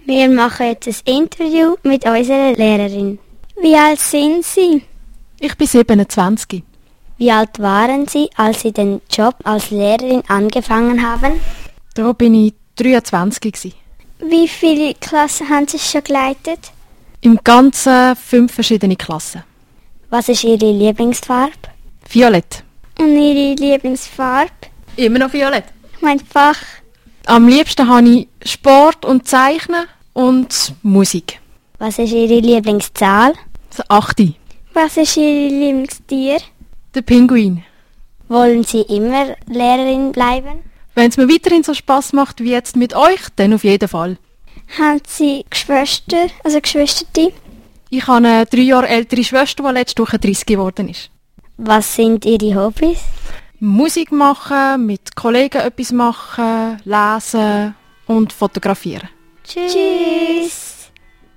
Wir machen jetzt ein Interview mit unserer Lehrerin. Wie alt sind Sie? Ich bin 27. Wie alt waren Sie, als Sie den Job als Lehrerin angefangen haben? Da bin ich 23 gewesen. Wie viele Klassen haben Sie schon geleitet? Im Ganzen 5 verschiedene Klassen. Was ist Ihre Lieblingsfarbe? Violett. Und Ihre Lieblingsfarbe? Immer noch Violett. Mein Fach. Am liebsten habe ich Sport und Zeichnen und Musik. Was ist Ihre Lieblingszahl? Das 8. Was ist Ihr Lieblingstier? Der Pinguin. Wollen Sie immer Lehrerin bleiben? Wenn es mir weiterhin so Spass macht wie jetzt mit euch, dann auf jeden Fall. Haben Sie Geschwister, also Geschwisterte? Ich habe eine 3 Jahre ältere Schwester, die letzte Woche 30 geworden ist. Was sind Ihre Hobbys? Musik machen, mit Kollegen etwas machen, lesen und fotografieren. Tschüss!